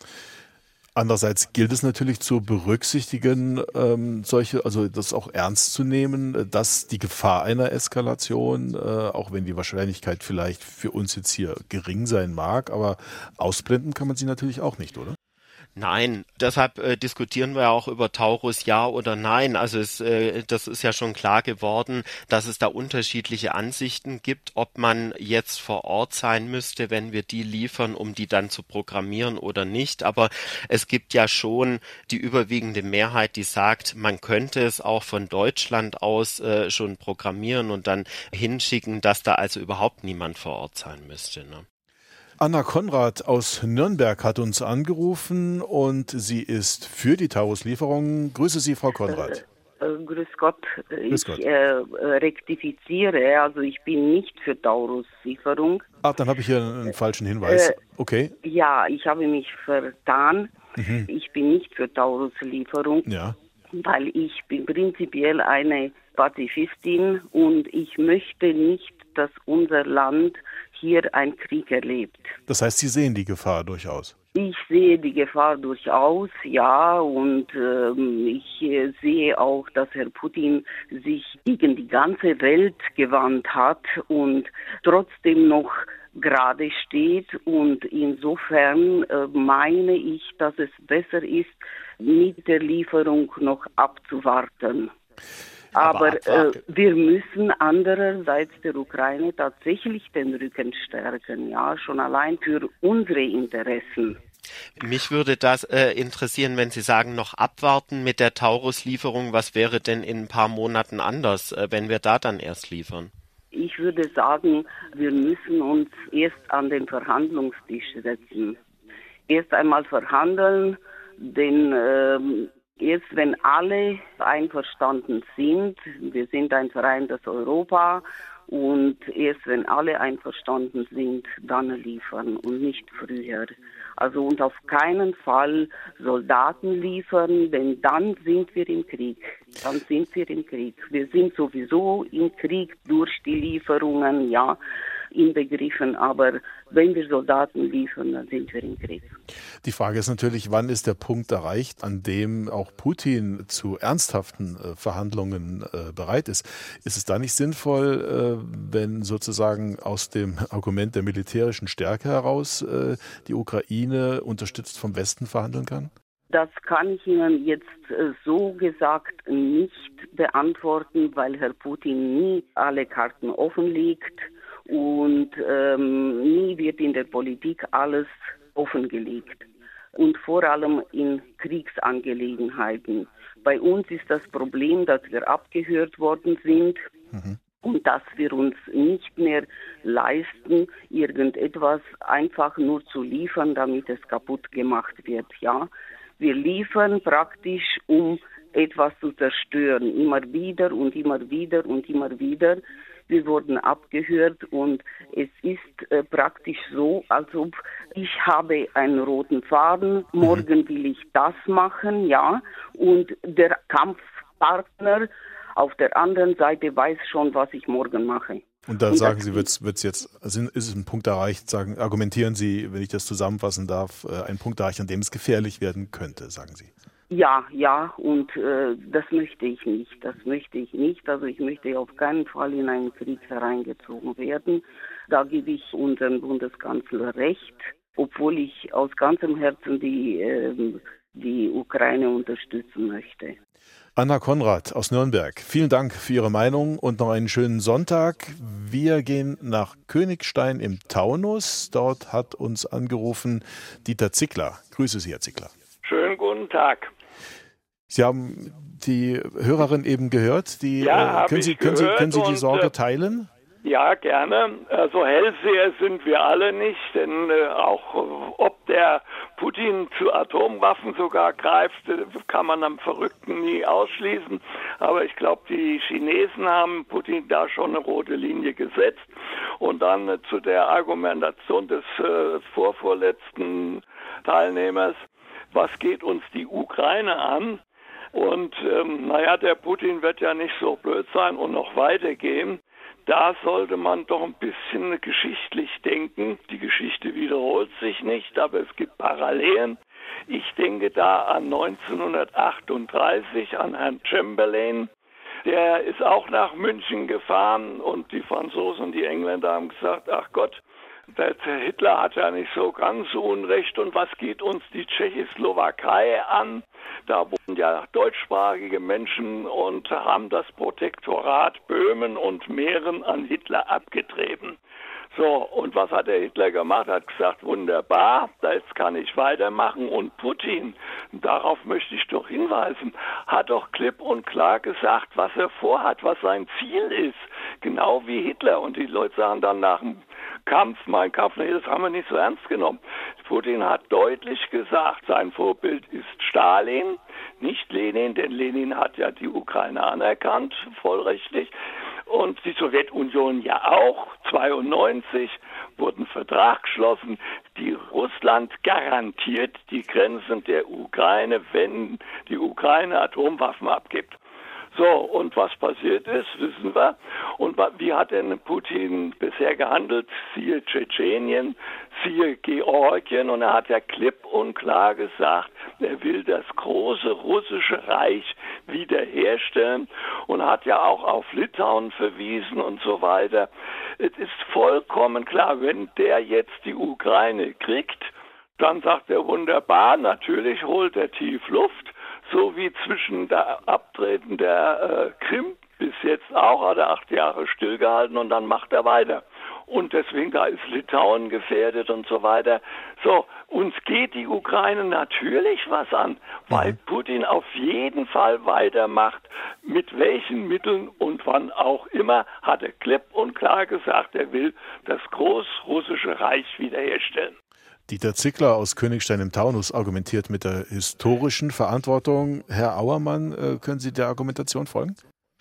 Andererseits gilt es natürlich zu berücksichtigen, ähm, solche, also das auch ernst zu nehmen, dass die Gefahr einer Eskalation, äh, auch wenn die Wahrscheinlichkeit vielleicht für uns jetzt hier gering sein mag, aber ausblenden kann man sie natürlich auch nicht, oder? Nein, deshalb äh, diskutieren wir auch über Taurus ja oder nein. Also es, äh, das ist ja schon klar geworden, dass es da unterschiedliche Ansichten gibt, ob man jetzt vor Ort sein müsste, wenn wir die liefern, um die dann zu programmieren oder nicht. Aber es gibt ja schon die überwiegende Mehrheit, die sagt, man könnte es auch von Deutschland aus äh, schon programmieren und dann hinschicken, dass da also überhaupt niemand vor Ort sein müsste, ne? Anna Konrad aus Nürnberg hat uns angerufen und sie ist für die Taurus-Lieferung. Grüße Sie, Frau Konrad. Äh, äh, grüß Gott. Grüß ich Gott. Äh, rektifiziere, also ich bin nicht für Taurus-Lieferung. Ach, dann habe ich hier einen falschen Hinweis. Äh, okay. Ja, ich habe mich vertan. Mhm. Ich bin nicht für Taurus-Lieferung, Ja. weil ich bin prinzipiell eine Pazifistin und ich möchte nicht, dass unser Land hier einen Krieg erlebt. Das heißt, Sie sehen die Gefahr durchaus? Ich sehe die Gefahr durchaus, ja, und ähm, ich äh, sehe auch, dass Herr Putin sich gegen die ganze Welt gewandt hat und trotzdem noch gerade steht. Und insofern äh, meine ich, dass es besser ist, mit der Lieferung noch abzuwarten. Aber, Aber äh, wir müssen andererseits der Ukraine tatsächlich den Rücken stärken, ja, schon allein für unsere Interessen. Mich würde das äh, interessieren, wenn Sie sagen, noch abwarten mit der Taurus-Lieferung. Was wäre denn in ein paar Monaten anders, äh, wenn wir da dann erst liefern? Ich würde sagen, wir müssen uns erst an den Verhandlungstisch setzen. Erst einmal verhandeln, denn ähm, erst wenn alle einverstanden sind, wir sind ein vereintes Europa, und erst wenn alle einverstanden sind, dann liefern und nicht früher. Also und auf keinen Fall Soldaten liefern, denn dann sind wir im Krieg. Dann sind wir im Krieg. Wir sind sowieso im Krieg durch die Lieferungen, ja, inbegriffen, aber wenn wir Soldaten liefern, dann sind wir im Krieg. Die Frage ist natürlich, wann ist der Punkt erreicht, an dem auch Putin zu ernsthaften äh, Verhandlungen äh, bereit ist? Ist es da nicht sinnvoll, äh, wenn sozusagen aus dem Argument der militärischen Stärke heraus äh, die Ukraine unterstützt vom Westen verhandeln kann? Das kann ich Ihnen jetzt äh, so gesagt nicht beantworten, weil Herr Putin nie alle Karten offenlegt. Und ähm, nie wird in der Politik alles offengelegt. und vor allem in Kriegsangelegenheiten. Bei uns ist das Problem, dass wir abgehört worden sind. Mhm. Und dass wir uns nicht mehr leisten, irgendetwas einfach nur zu liefern, damit es kaputt gemacht wird. Ja, wir liefern praktisch, um etwas zu zerstören, immer wieder und immer wieder und immer wieder. Wir wurden abgehört und es ist äh, praktisch so, als ob ich habe einen roten Faden, morgen will ich das machen, ja, und der Kampfpartner auf der anderen Seite weiß schon, was ich morgen mache. Und da und sagen Sie, wird's, wird's jetzt, also ist es ein Punkt erreicht, sagen, argumentieren Sie, wenn ich das zusammenfassen darf, ein Punkt erreicht, an dem es gefährlich werden könnte, sagen Sie? Ja, ja, und äh, das möchte ich nicht, das möchte ich nicht. Also ich möchte auf keinen Fall in einen Krieg hereingezogen werden. Da gebe ich unserem Bundeskanzler recht, obwohl ich aus ganzem Herzen die, äh, die Ukraine unterstützen möchte. Anna Konrad aus Nürnberg, vielen Dank für Ihre Meinung und noch einen schönen Sonntag. Wir gehen nach Königstein im Taunus. Dort hat uns angerufen Dieter Zickler. Grüße Sie, Herr Zickler. Schönen guten Tag. Sie haben die Hörerin eben gehört. Die, ja, äh, können, Sie, können, Sie, können Sie die Sorge teilen? Ja, gerne. So Hellseher sind wir alle nicht, denn äh, auch ob der Putin zu Atomwaffen sogar greift, kann man am Verrückten nie ausschließen. Aber ich glaube, die Chinesen haben Putin da schon eine rote Linie gesetzt. Und dann äh, zu der Argumentation des äh, vorvorletzten Teilnehmers, was geht uns die Ukraine an? Und ähm, naja, der Putin wird ja nicht so blöd sein und noch weitergehen. Da sollte man doch ein bisschen geschichtlich denken. Die Geschichte wiederholt sich nicht, aber es gibt Parallelen. Ich denke da an neunzehnhundertachtunddreißig, an Herrn Chamberlain. Der ist auch nach München gefahren und die Franzosen und die Engländer haben gesagt, ach Gott, der Hitler hat ja nicht so ganz Unrecht und was geht uns die Tschechoslowakei an? Da wohnen ja deutschsprachige Menschen und haben das Protektorat Böhmen und Mähren an Hitler abgetreten. So, und was hat der Hitler gemacht? Er hat gesagt, wunderbar, jetzt kann ich weitermachen. Und Putin, darauf möchte ich doch hinweisen, hat doch klipp und klar gesagt, was er vorhat, was sein Ziel ist. Genau wie Hitler. Und die Leute sagen dann nach dem Kampf, mein Kampf, nee, das haben wir nicht so ernst genommen. Putin hat deutlich gesagt, sein Vorbild ist Stalin, nicht Lenin, denn Lenin hat ja die Ukraine anerkannt, vollrechtlich. Und die Sowjetunion ja auch. zweiundneunzig wurde ein Vertrag geschlossen, die Russland garantiert die Grenzen der Ukraine, wenn die Ukraine Atomwaffen abgibt. So, und was passiert ist, wissen wir. Und wie hat denn Putin bisher gehandelt? Siehe Tschetschenien, siehe Georgien. Und er hat ja klipp und klar gesagt, er will das große russische Reich wiederherstellen und hat ja auch auf Litauen verwiesen und so weiter. Es ist vollkommen klar, wenn der jetzt die Ukraine kriegt, dann sagt er wunderbar, natürlich holt er tief Luft. So wie zwischen der Abtreten der äh, Krim bis jetzt auch, hat er acht Jahre stillgehalten und dann macht er weiter. Und deswegen, da ist Litauen gefährdet und so weiter. So, uns geht die Ukraine natürlich was an, weil Putin auf jeden Fall weitermacht, mit welchen Mitteln und wann auch immer, hat er klipp und klar gesagt, er will das großrussische Reich wiederherstellen. Dieter Zickler aus Königstein im Taunus argumentiert mit der historischen Verantwortung. Herr Auermann, können Sie der Argumentation folgen?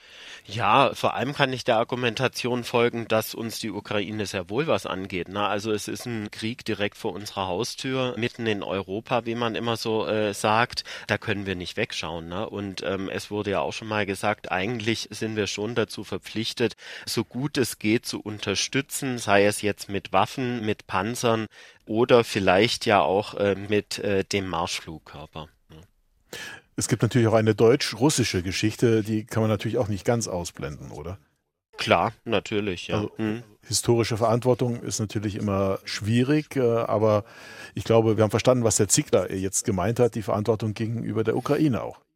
Ja, vor allem kann ich der Argumentation folgen, dass uns die Ukraine sehr wohl was angeht. Na, also es ist ein Krieg direkt vor unserer Haustür, mitten in Europa, wie man immer so äh, sagt. Da können wir nicht wegschauen. Ne? Und ähm, es wurde ja auch schon mal gesagt, eigentlich sind wir schon dazu verpflichtet, so gut es geht zu unterstützen, sei es jetzt mit Waffen, mit Panzern oder vielleicht ja auch äh, mit äh, dem Marschflugkörper. Ne? Es gibt natürlich auch eine deutsch-russische Geschichte, die kann man natürlich auch nicht ganz ausblenden, oder? Klar, natürlich, ja. Also, hm. Historische Verantwortung ist natürlich immer schwierig, aber ich glaube, wir haben verstanden, was der Zickler jetzt gemeint hat, die Verantwortung gegenüber der Ukraine auch.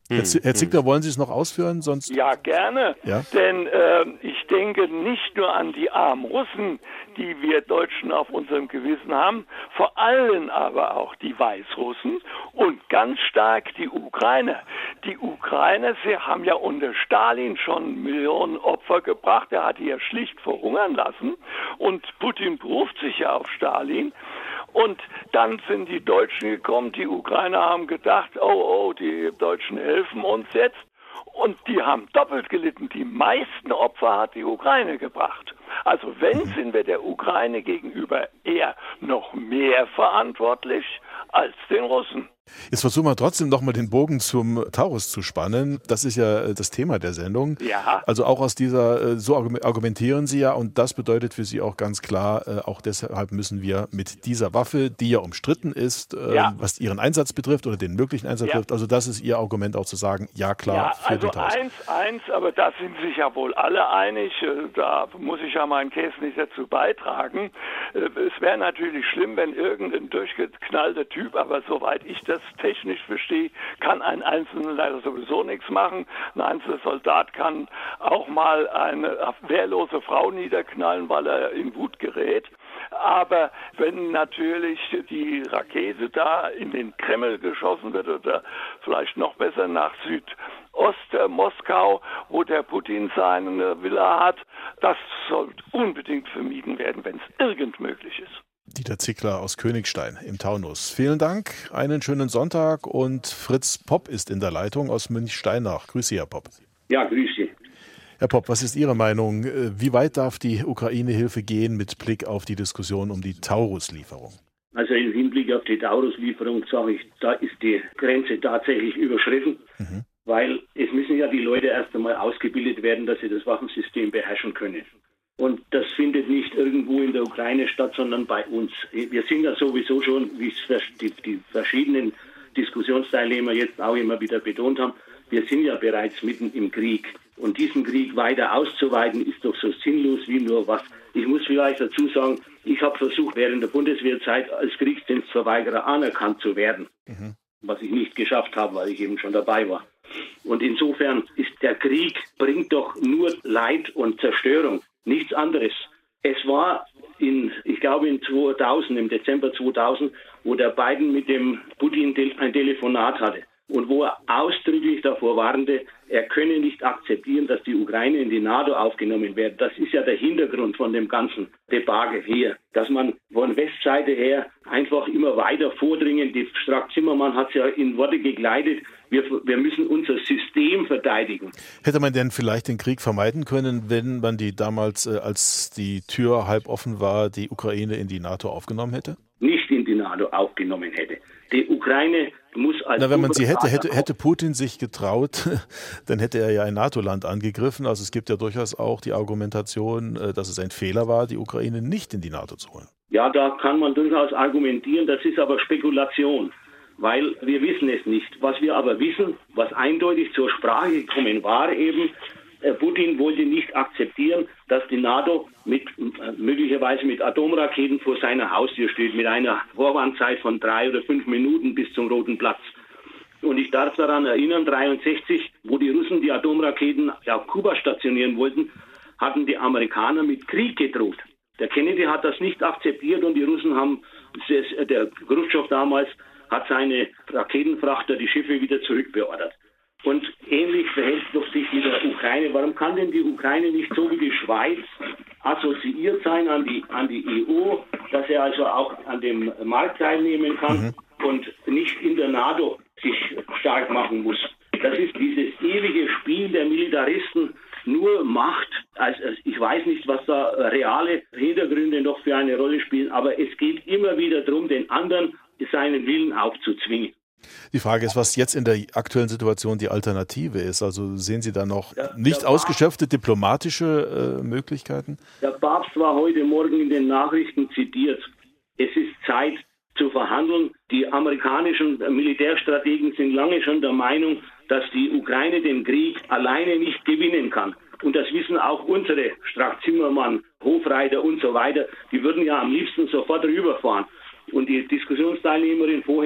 Herr, Z- Herr Zickler, wollen Sie es noch ausführen? Sonst Ja, gerne. Ja? Denn äh, ich denke nicht nur an die armen Russen, die wir Deutschen auf unserem Gewissen haben, vor allem aber auch die Weißrussen und ganz stark die Ukrainer. Die Ukrainer, sie haben ja unter Stalin schon Millionen Opfer gebracht. Er hat die ja schlicht verhungern lassen. Und Putin beruft sich ja auf Stalin. Und dann sind die Deutschen gekommen, die Ukrainer haben gedacht, oh, oh, die Deutschen helfen uns jetzt. Und die haben doppelt gelitten. Die meisten Opfer hat die Ukraine gebracht. Also wenn, sind wir der Ukraine gegenüber eher noch mehr verantwortlich als den Russen. Jetzt versuchen wir trotzdem noch mal den Bogen zum Taurus zu spannen. Das ist ja das Thema der Sendung. Ja. Also auch aus dieser, so argumentieren Sie ja, und das bedeutet für Sie auch ganz klar, auch deshalb müssen wir mit dieser Waffe, die ja umstritten ist, ja. was ihren Einsatz betrifft oder den möglichen Einsatz ja. betrifft, also das ist Ihr Argument auch zu sagen, ja klar, ja, für also die Taurus. eins, eins, aber da sind sich ja wohl alle einig, da muss ich ja meinen Käse nicht dazu beitragen. Es wäre natürlich schlimm, wenn irgendein durchgeknallter Typ, aber soweit ich das technisch verstehe, kann ein Einzelner leider sowieso nichts machen. Ein einzelner Soldat kann auch mal eine wehrlose Frau niederknallen, weil er in Wut gerät. Aber wenn natürlich die Rakete da in den Kreml geschossen wird oder vielleicht noch besser nach Südost-Moskau, wo der Putin seine Villa hat, das sollte unbedingt vermieden werden, wenn es irgend möglich ist. Dieter Zickler aus Königstein im Taunus. Vielen Dank, einen schönen Sonntag, und Fritz Popp ist in der Leitung aus Münchsteinach. Grüße, Herr Popp. Ja, grüße. Herr Popp, was ist Ihre Meinung? Wie weit darf die Ukraine-Hilfe gehen mit Blick auf die Diskussion um die Taurus-Lieferung? Also im Hinblick auf die Taurus-Lieferung sage ich, da ist die Grenze tatsächlich überschritten, mhm. weil es müssen ja die Leute erst einmal ausgebildet werden, dass sie das Waffensystem beherrschen können. Und das findet nicht irgendwo in der Ukraine statt, sondern bei uns. Wir sind ja sowieso schon, wie es die, die verschiedenen Diskussionsteilnehmer jetzt auch immer wieder betont haben, wir sind ja bereits mitten im Krieg. Und diesen Krieg weiter auszuweiten, ist doch so sinnlos wie nur was. Ich muss vielleicht dazu sagen, ich habe versucht, während der Bundeswehrzeit als Kriegsdienstverweigerer anerkannt zu werden, mhm. was ich nicht geschafft habe, weil ich eben schon dabei war. Und insofern ist der Krieg, bringt doch nur Leid und Zerstörung. Nichts anderes. Es war in, ich glaube in zweitausend, im Dezember zweitausend, wo der Biden mit dem Putin ein Telefonat hatte und wo er ausdrücklich davor warnte, er könne nicht akzeptieren, dass die Ukraine in die NATO aufgenommen wird. Das ist ja der Hintergrund von dem ganzen Debakel hier, dass man von Westseite her einfach immer weiter vordringen. Die Strack-Zimmermann hat es ja in Worte gekleidet, wir, wir müssen unser System verteidigen. Hätte man denn vielleicht den Krieg vermeiden können, wenn man die damals, äh, als die Tür halb offen war, die Ukraine in die NATO aufgenommen hätte? Nicht in die NATO aufgenommen hätte. Die Ukraine muss als... Na, wenn man sie hätte, hätte, hätte Putin sich getraut, dann hätte er ja ein NATO-Land angegriffen. Also es gibt ja durchaus auch die Argumentation, dass es ein Fehler war, die Ukraine nicht in die NATO zu holen. Ja, da kann man durchaus argumentieren, das ist aber Spekulation, weil wir wissen es nicht. Was wir aber wissen, was eindeutig zur Sprache gekommen war eben, Putin wollte nicht akzeptieren, dass die NATO mit möglicherweise mit Atomraketen vor seiner Haustür steht, mit einer Vorwarnzeit von drei oder fünf Minuten bis zum Roten Platz. Und ich darf daran erinnern, dreiundsechzig, wo die Russen die Atomraketen auf Kuba stationieren wollten, hatten die Amerikaner mit Krieg gedroht. Der Kennedy hat das nicht akzeptiert und die Russen haben, der Khrushchev damals hat seine Raketenfrachter, die Schiffe wieder zurückbeordert. Und ähnlich verhält es sich mit der Ukraine. Warum kann denn die Ukraine nicht so wie die Schweiz assoziiert sein an die, an die E U, dass er also auch an dem Markt teilnehmen kann mhm. und nicht in der NATO sich stark machen muss? Das ist dieses ewige Spiel der Militaristen, nur Macht. Also ich weiß nicht, was da reale Hintergründe noch für eine Rolle spielen, aber es geht immer wieder darum, den anderen seinen Willen aufzuzwingen. Die Frage ist, was jetzt in der aktuellen Situation die Alternative ist. Also sehen Sie da noch der, nicht der ausgeschöpfte diplomatische äh, Möglichkeiten? Der Papst war heute Morgen in den Nachrichten zitiert. Es ist Zeit zu verhandeln. Die amerikanischen Militärstrategen sind lange schon der Meinung, dass die Ukraine den Krieg alleine nicht gewinnen kann. Und das wissen auch unsere Strack-Zimmermann, Hofreiter und so weiter. Die würden ja am liebsten sofort rüberfahren. Und die Diskussionsteilnehmerin vorhin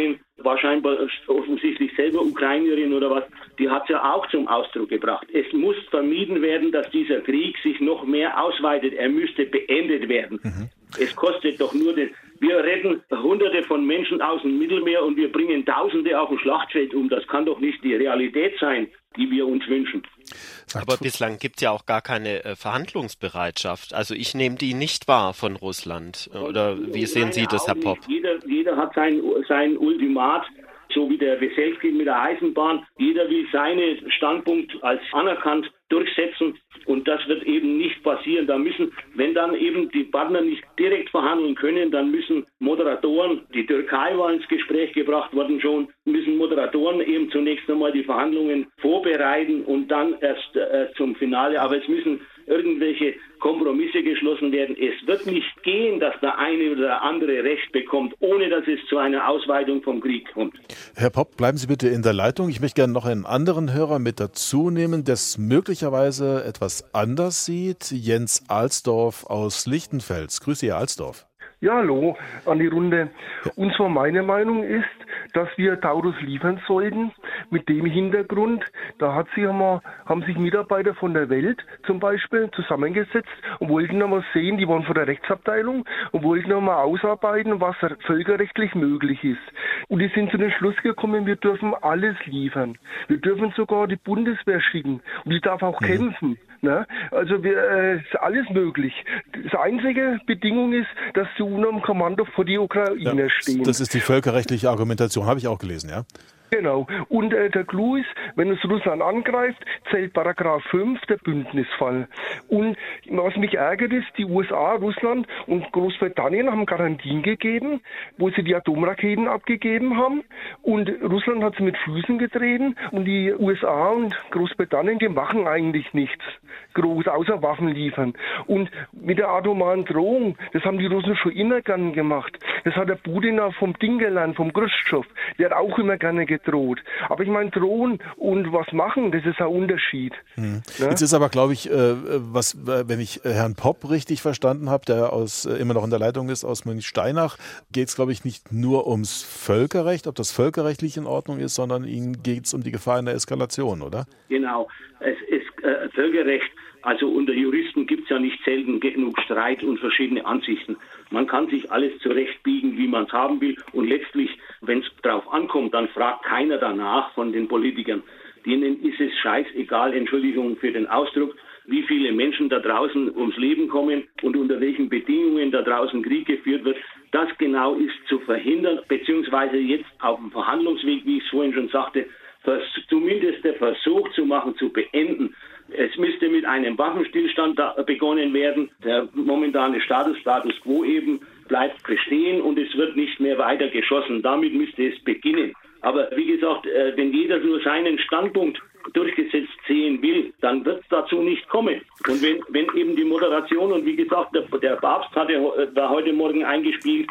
wahrscheinlich offensichtlich selber Ukrainerin oder was, die hat es ja auch zum Ausdruck gebracht. Es muss vermieden werden, dass dieser Krieg sich noch mehr ausweitet. Er müsste beendet werden. Mhm. Es kostet doch nur den... Wir retten Hunderte von Menschen aus dem Mittelmeer und wir bringen Tausende auf dem Schlachtfeld um. Das kann doch nicht die Realität sein, die wir uns wünschen. Aber bislang gibt es ja auch gar keine äh, Verhandlungsbereitschaft. Also ich nehme die nicht wahr von Russland. Oder wie sehen Sie das, Herr Popp? Jeder, jeder hat sein, sein Ultimat, so wie der Weselski mit der Eisenbahn. Jeder will seinen Standpunkt als anerkannt durchsetzen. Und das wird eben nicht passieren. Da müssen, wenn dann eben die Partner nicht direkt verhandeln können, dann müssen Moderatoren, die Türkei war ins Gespräch gebracht worden schon, müssen Moderatoren eben zunächst einmal die Verhandlungen vorbereiten und dann erst äh, zum Finale. Aber es müssen irgendwelche Kompromisse geschlossen werden. Es wird nicht gehen, dass der eine oder der andere Recht bekommt, ohne dass es zu einer Ausweitung vom Krieg kommt. Herr Popp, bleiben Sie bitte in der Leitung. Ich möchte gerne noch einen anderen Hörer mit dazu nehmen, der es möglicherweise etwas anders sieht. Jens Alsdorf aus Lichtenfels. Grüße, Herr Alsdorf. Ja, hallo an die Runde. Und zwar meine Meinung ist, dass wir Taurus liefern sollten. Mit dem Hintergrund, da hat sich einmal, haben sich Mitarbeiter von der Welt zum Beispiel zusammengesetzt und wollten einmal sehen, die waren von der Rechtsabteilung und wollten einmal ausarbeiten, was völkerrechtlich möglich ist. Und die sind zu dem Schluss gekommen, wir dürfen alles liefern. Wir dürfen sogar die Bundeswehr schicken und die darf auch mhm. kämpfen. Ne? Also wir, äh, ist alles möglich. Das einzige Bedingung ist, dass die U N O im Kommando vor die Ukraine ja, stehen. Das ist die völkerrechtliche Argumentation, habe ich auch gelesen, ja. Genau. Und äh, der Clou ist, wenn es Russland angreift, zählt Paragraph fünf der Bündnisfall. Und was mich ärgert ist, die U S A, Russland und Großbritannien haben Garantien gegeben, wo sie die Atomraketen abgegeben haben. Und Russland hat sie mit Füßen getreten. Und die U S A und Großbritannien, die machen eigentlich nichts groß, außer Waffen liefern. Und mit der atomaren Drohung, das haben die Russen schon immer gern gemacht. Das hat der Putin auch vom Ding gelernt, vom Khrushchev. Der hat auch immer gerne gedroht. Aber ich meine, drohen und was machen, das ist ein Unterschied. Hm. Ja? Jetzt ist aber, glaube ich, äh, was, wenn ich Herrn Popp richtig verstanden habe, der aus, äh, immer noch in der Leitung ist, aus Münchsteinach, geht es, glaube ich, nicht nur ums Völkerrecht, ob das völkerrechtlich in Ordnung ist, sondern Ihnen geht es um die Gefahr einer Eskalation, oder? Genau. Es ist äh, Völkerrecht. Also unter Juristen gibt es ja nicht selten genug Streit und verschiedene Ansichten. Man kann sich alles zurechtbiegen, wie man es haben will. Und letztlich, wenn es darauf ankommt, dann fragt keiner danach von den Politikern. Denen ist es scheißegal, Entschuldigung für den Ausdruck, wie viele Menschen da draußen ums Leben kommen und unter welchen Bedingungen da draußen Krieg geführt wird. Das genau ist zu verhindern, beziehungsweise jetzt auf dem Verhandlungsweg, wie ich es vorhin schon sagte, zumindest der Versuch zu machen, zu beenden. Es müsste mit einem Waffenstillstand begonnen werden. Der momentane Status, Status quo eben, bleibt bestehen und es wird nicht mehr weiter geschossen. Damit müsste es beginnen. Aber wie gesagt, wenn jeder nur seinen Standpunkt durchgesetzt sehen will, dann wird es dazu nicht kommen. Und wenn, wenn eben die Moderation, und wie gesagt, der, der Papst hatte da heute Morgen eingespielt,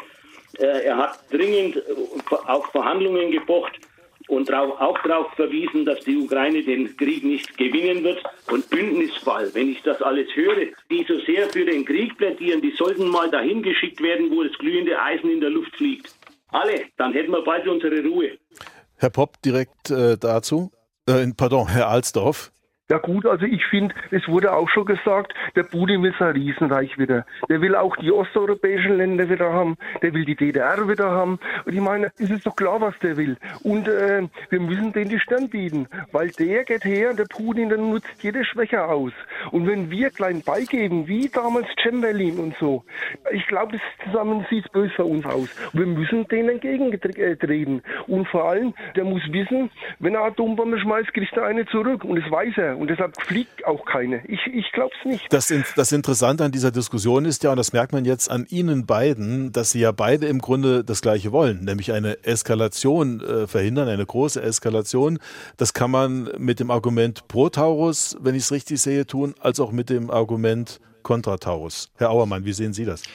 er hat dringend auf Verhandlungen gepocht, und drauf, auch darauf verwiesen, dass die Ukraine den Krieg nicht gewinnen wird. Und Bündnisfall, wenn ich das alles höre, die so sehr für den Krieg plädieren, die sollten mal dahin geschickt werden, wo das glühende Eisen in der Luft fliegt. Alle, dann hätten wir bald unsere Ruhe. Herr Popp, direkt äh, dazu. Äh, pardon, Herr Alsdorf. Ja gut, also ich finde, es wurde auch schon gesagt, der Putin will sein Riesenreich wieder. Der will auch die osteuropäischen Länder wieder haben, der will die D D R wieder haben. Und ich meine, es ist doch klar, was der will. Und äh, wir müssen denen die Stirn bieten, weil der geht her, der Putin, der nutzt jede Schwäche aus. Und wenn wir klein beigeben, wie damals Chamberlain und so, ich glaube, zusammen sieht es böse für uns aus. Und wir müssen denen entgegentreten. Und vor allem, der muss wissen, wenn er Atombombe schmeißt, kriegt er eine zurück. Und das weiß er. Und deshalb fliegt auch keine. Ich, ich glaube es nicht. Das, das Interessante an dieser Diskussion ist ja, und das merkt man jetzt an Ihnen beiden, dass Sie ja beide im Grunde das Gleiche wollen, nämlich eine Eskalation äh, verhindern, eine große Eskalation. Das kann man mit dem Argument pro Taurus, wenn ich es richtig sehe, tun, als auch mit dem Argument kontra Taurus. Herr Auermann, wie sehen Sie das?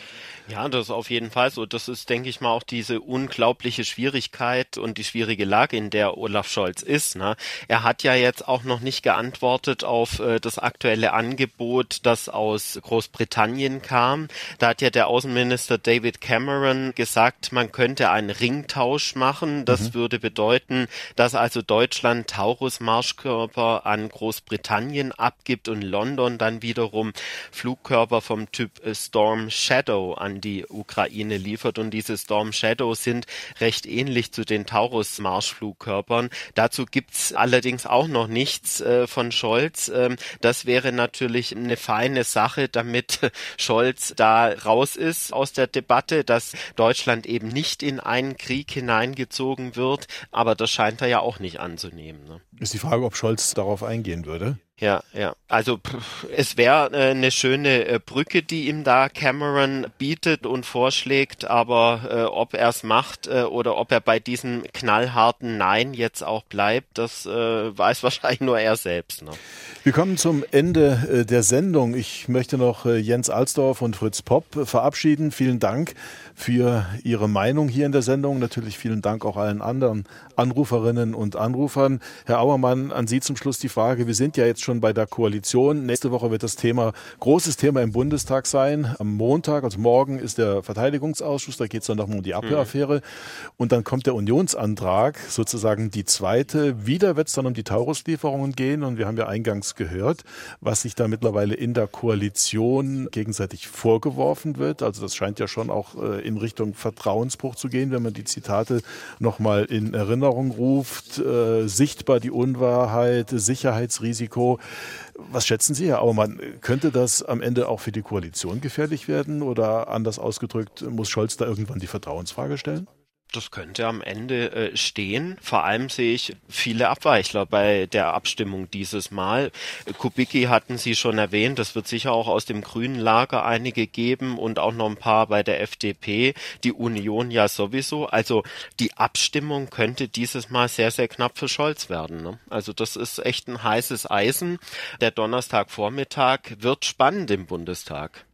Ja, das ist auf jeden Fall so. Das ist, denke ich mal, auch diese unglaubliche Schwierigkeit und die schwierige Lage, in der Olaf Scholz ist. Ne? Er hat ja jetzt auch noch nicht geantwortet auf äh, das aktuelle Angebot, das aus Großbritannien kam. Da hat ja der Außenminister David Cameron gesagt, man könnte einen Ringtausch machen. Das mhm. würde bedeuten, dass also Deutschland Taurus-Marschkörper an Großbritannien abgibt und London dann wiederum Flugkörper vom Typ Storm Shadow an die Ukraine liefert, und diese Storm Shadow sind recht ähnlich zu den Taurus-Marschflugkörpern. Dazu gibt's allerdings auch noch nichts äh, von Scholz. Ähm, das wäre natürlich eine feine Sache, damit Scholz da raus ist aus der Debatte, dass Deutschland eben nicht in einen Krieg hineingezogen wird, aber das scheint er ja auch nicht anzunehmen. Ne? Ist die Frage, ob Scholz darauf eingehen würde? Ja, ja. Also pff, es wäre äh, eine schöne äh, Brücke, die ihm da Cameron bietet und vorschlägt, aber äh, ob er es macht äh, oder ob er bei diesem knallharten Nein jetzt auch bleibt, das äh, weiß wahrscheinlich nur er selbst. Ne? Wir kommen zum Ende äh, der Sendung. Ich möchte noch äh, Jens Alsdorf und Fritz Popp äh, verabschieden. Vielen Dank für Ihre Meinung hier in der Sendung. Natürlich vielen Dank auch allen anderen Anruferinnen und Anrufern. Herr Auermann, an Sie zum Schluss die Frage. Wir sind ja jetzt schon bei der Koalition. Nächste Woche wird das Thema, großes Thema im Bundestag sein. Am Montag, also morgen, ist der Verteidigungsausschuss. Da geht es dann nochmal um die Abhöraffäre. Und dann kommt der Unionsantrag, sozusagen die zweite. Wieder wird es dann um die Taurus-Lieferungen gehen. Und wir haben ja eingangs gehört, was sich da mittlerweile in der Koalition gegenseitig vorgeworfen wird. Also das scheint ja schon auch in Richtung Vertrauensbruch zu gehen, wenn man die Zitate nochmal in Erinnerung ruft. Äh, sichtbar die Unwahrheit, Sicherheitsrisiko. Was schätzen Sie, Herr Auermann? Könnte das am Ende auch für die Koalition gefährlich werden? Oder anders ausgedrückt, muss Scholz da irgendwann die Vertrauensfrage stellen? Das könnte am Ende äh, stehen. Vor allem sehe ich viele Abweichler bei der Abstimmung dieses Mal. Kubicki hatten Sie schon erwähnt, das wird sicher auch aus dem grünen Lager einige geben und auch noch ein paar bei der F D P, die Union ja sowieso. Also die Abstimmung könnte dieses Mal sehr, sehr knapp für Scholz werden. Ne? Also das ist echt ein heißes Eisen. Der Donnerstagvormittag wird spannend im Bundestag.